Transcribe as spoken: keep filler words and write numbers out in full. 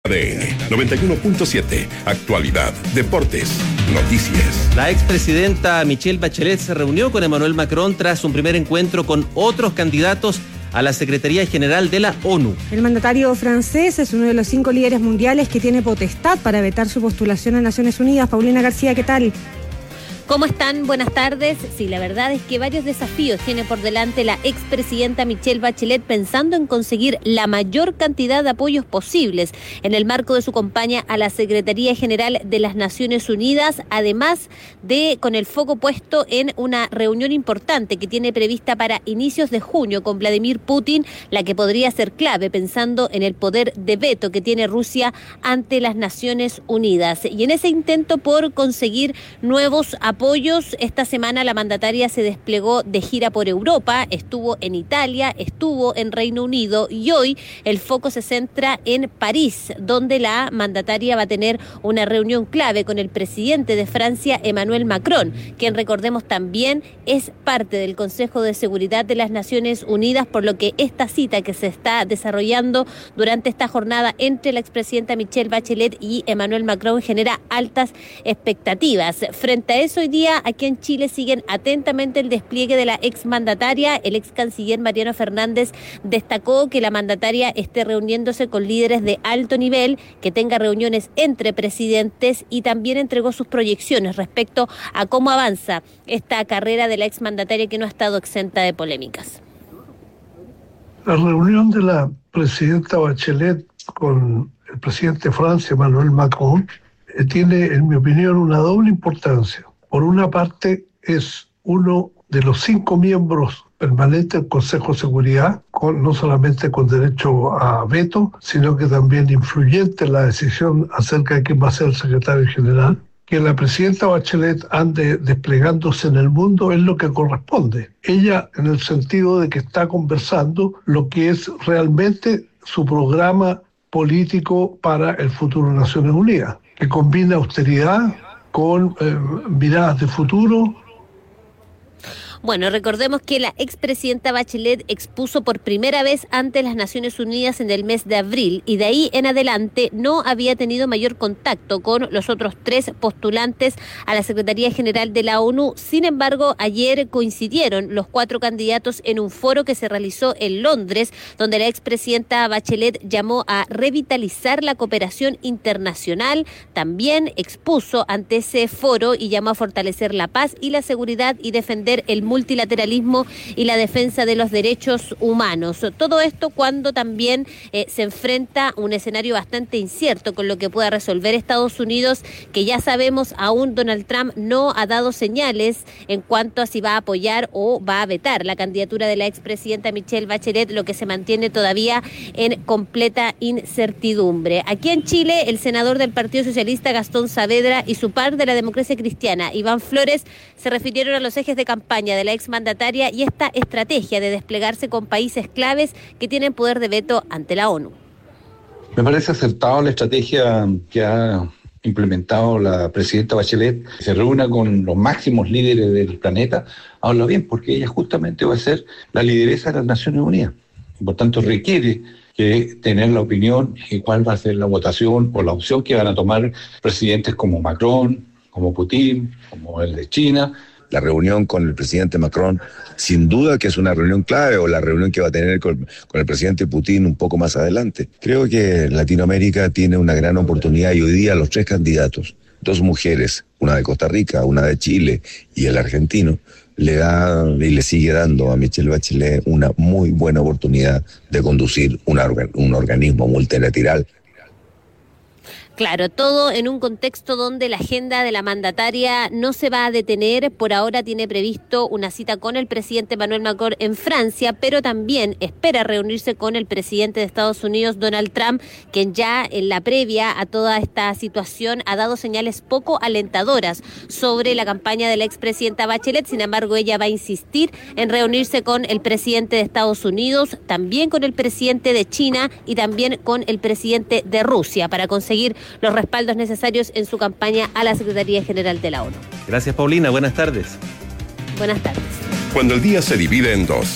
R N noventa y uno punto siete, actualidad, deportes, noticias. La expresidenta Michelle Bachelet se reunió con Emmanuel Macron tras un primer encuentro con otros candidatos a la Secretaría General de la ONU. El mandatario francés es uno de los cinco líderes mundiales que tiene potestad para vetar su postulación a Naciones Unidas. Paulina García, ¿qué tal? ¿Cómo están? Buenas tardes. Sí, la verdad es que varios desafíos tiene por delante la expresidenta Michelle Bachelet pensando en conseguir la mayor cantidad de apoyos posibles en el marco de su campaña a la Secretaría General de las Naciones Unidas, además de con el foco puesto en una reunión importante que tiene prevista para inicios de junio con Vladimir Putin, la que podría ser clave pensando en el poder de veto que tiene Rusia ante las Naciones Unidas. Y en ese intento por conseguir nuevos apoyos, Apoyos. Esta semana la mandataria se desplegó de gira por Europa, estuvo en Italia, estuvo en Reino Unido y hoy el foco se centra en París, donde la mandataria va a tener una reunión clave con el presidente de Francia, Emmanuel Macron, quien recordemos también es parte del Consejo de Seguridad de las Naciones Unidas, por lo que esta cita que se está desarrollando durante esta jornada entre la expresidenta Michelle Bachelet y Emmanuel Macron genera altas expectativas. Frente a eso, hoy día aquí en Chile siguen atentamente el despliegue de la exmandataria. El ex canciller Mariano Fernández destacó que la mandataria esté reuniéndose con líderes de alto nivel, que tenga reuniones entre presidentes y también entregó sus proyecciones respecto a cómo avanza esta carrera de la exmandataria que no ha estado exenta de polémicas. La reunión de la presidenta Bachelet con el presidente de Francia, Emmanuel Macron, eh, tiene, en mi opinión, una doble importancia. Por una parte, es uno de los cinco miembros permanentes del Consejo de Seguridad, con, no solamente con derecho a veto, sino que también influyente en la decisión acerca de quién va a ser el secretario general. Que la presidenta Bachelet ande desplegándose en el mundo es lo que corresponde. Ella, en el sentido de que está conversando lo que es realmente su programa político para el futuro de Naciones Unidas, que combina austeridad con eh, miradas de futuro. Bueno, recordemos que la expresidenta Bachelet expuso por primera vez ante las Naciones Unidas en el mes de abril y de ahí en adelante no había tenido mayor contacto con los otros tres postulantes a la Secretaría General de la ONU. Sin embargo, ayer coincidieron los cuatro candidatos en un foro que se realizó en Londres, donde la expresidenta Bachelet llamó a revitalizar la cooperación internacional. También expuso ante ese foro y llamó a fortalecer la paz y la seguridad y defender el multilateralismo y la defensa de los derechos humanos. Todo esto cuando también eh, se enfrenta un escenario bastante incierto con lo que pueda resolver Estados Unidos, que ya sabemos aún Donald Trump no ha dado señales en cuanto a si va a apoyar o va a vetar la candidatura de la expresidenta Michelle Bachelet, lo que se mantiene todavía en completa incertidumbre. Aquí en Chile, el senador del Partido Socialista Gastón Saavedra y su par de la Democracia Cristiana, Iván Flores, se refirieron a los ejes de campaña de la exmandataria y esta estrategia de desplegarse con países claves que tienen poder de veto ante la ONU. Me parece acertado la estrategia que ha implementado la presidenta Bachelet, se reúna con los máximos líderes del planeta. Habla bien, porque ella justamente va a ser la lideresa de las Naciones Unidas. Por tanto, requiere que tener la opinión y cuál va a ser la votación o la opción que van a tomar presidentes como Macron, como Putin, como el de China. La reunión con el presidente Macron, sin duda que es una reunión clave, o la reunión que va a tener con, con el presidente Putin un poco más adelante. Creo que Latinoamérica tiene una gran oportunidad y hoy día los tres candidatos, dos mujeres, una de Costa Rica, una de Chile y el argentino, le da y le sigue dando a Michelle Bachelet una muy buena oportunidad de conducir una, un organismo multilateral. Claro, todo en un contexto donde la agenda de la mandataria no se va a detener. Por ahora tiene previsto una cita con el presidente Emmanuel Macron en Francia, pero también espera reunirse con el presidente de Estados Unidos, Donald Trump, quien ya en la previa a toda esta situación ha dado señales poco alentadoras sobre la campaña de la expresidenta Bachelet. Sin embargo, ella va a insistir en reunirse con el presidente de Estados Unidos, también con el presidente de China y también con el presidente de Rusia para conseguir los respaldos necesarios en su campaña a la Secretaría General de la ONU. Gracias, Paulina. Buenas tardes. Buenas tardes. Cuando el día se divide en dos